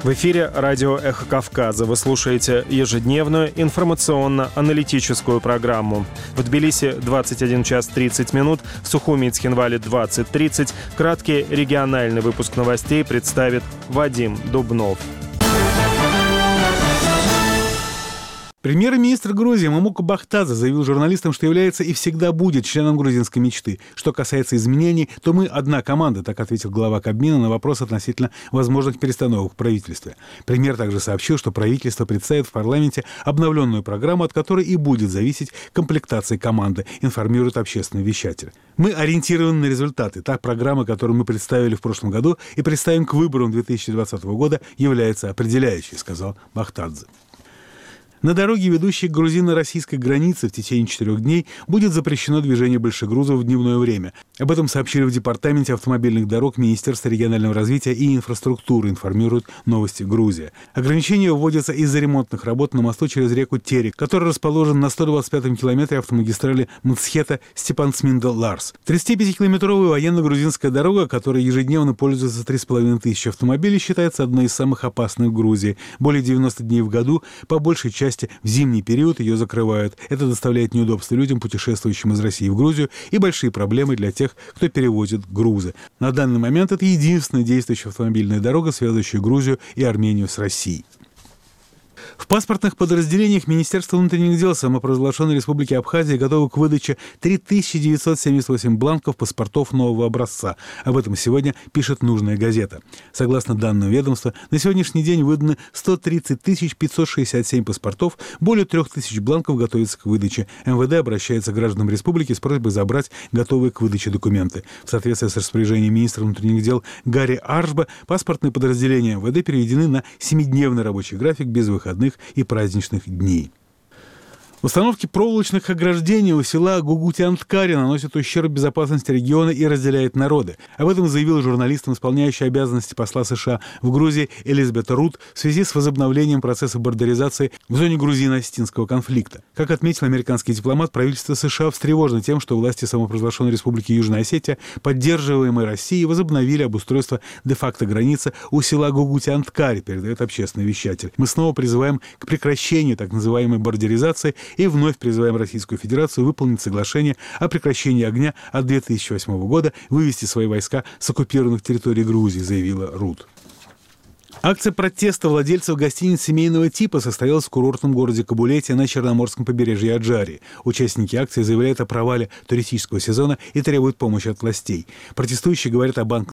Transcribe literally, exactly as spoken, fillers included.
В эфире радио «Эхо Кавказа». Вы слушаете ежедневную информационно-аналитическую программу. В Тбилиси двадцать один час тридцать минут, в Сухуми и Цхинвале двадцать тридцать. Краткий региональный выпуск новостей представит Вадим Дубнов. Премьер-министр Грузии Мамука Бахтадзе заявил журналистам, что является и всегда будет членом грузинской мечты. Что касается изменений, то мы одна команда, так ответил глава Кабмина на вопрос относительно возможных перестановок в правительстве. Премьер также сообщил, что правительство представит в парламенте обновленную программу, от которой и будет зависеть комплектация команды, информирует общественный вещатель. Мы ориентированы на результаты. Та программа, которую мы представили в прошлом году и представим к выборам две тысячи двадцатого года, является определяющей, сказал Бахтадзе. На дороге, ведущей к грузино-российской границе, в течение четырех дней будет запрещено движение большегрузов в дневное время. Об этом сообщили в Департаменте автомобильных дорог Министерства регионального развития и инфраструктуры, информируют «Новости Грузия». Ограничения вводятся из-за ремонтных работ на мосту через реку Терек, который расположен на сто двадцать пятом километре автомагистрали Мцхета-Степан-Сминдл-Ларс. тридцатипятикилометровая военно-грузинская дорога, которой ежедневно пользуются три с половиной тысячи автомобилей, считается одной из самых опасных в Грузии. Более девяноста дней в году, по большей части в зимний период ее закрывают. Это доставляет неудобства людям, путешествующим из России в Грузию, и большие проблемы для тех, кто перевозит грузы. На данный момент это единственная действующая автомобильная дорога, связывающая Грузию и Армению с Россией. В паспортных подразделениях Министерства внутренних дел самопровозглашенной Республики Абхазия готовы к выдаче три тысячи девятьсот семьдесят восемь бланков паспортов нового образца. Об этом сегодня пишет «Нужная газета». Согласно данным ведомства, на сегодняшний день выданы сто тридцать тысяч пятьсот шестьдесят семь паспортов, более трех тысяч бланков готовится к выдаче. эм вэ дэ обращается к гражданам республики с просьбой забрать готовые к выдаче документы. В соответствии с распоряжением министра внутренних дел Гарри Аршба, паспортные подразделения эм вэ дэ переведены на семидневный рабочий график без выходных и праздничных дней. Установки проволочных ограждений у села Гугутянткари наносят ущерб безопасности региона и разделяет народы. Об этом заявил журналистам исполняющий обязанности посла США в Грузии Элизабет Рут в связи с возобновлением процесса бордеризации в зоне грузино-осетинского конфликта. Как отметил американский дипломат, правительство США встревожено тем, что власти самопровозглашенной Республики Южная Осетия, поддерживаемые Россией, возобновили обустройство де-факто границы у села Гугутянткари, передает общественный вещатель. Мы снова призываем к прекращению так называемой бордеризации и вновь призываем Российскую Федерацию выполнить соглашение о прекращении огня от две тысячи восьмого года, вывести свои войска с оккупированных территорий Грузии, заявила Рут. Акция протеста владельцев гостиниц семейного типа состоялась в курортном городе Кабулете на Черноморском побережье Аджарии. Участники акции заявляют о провале туристического сезона и требуют помощи от властей. Протестующие говорят о банках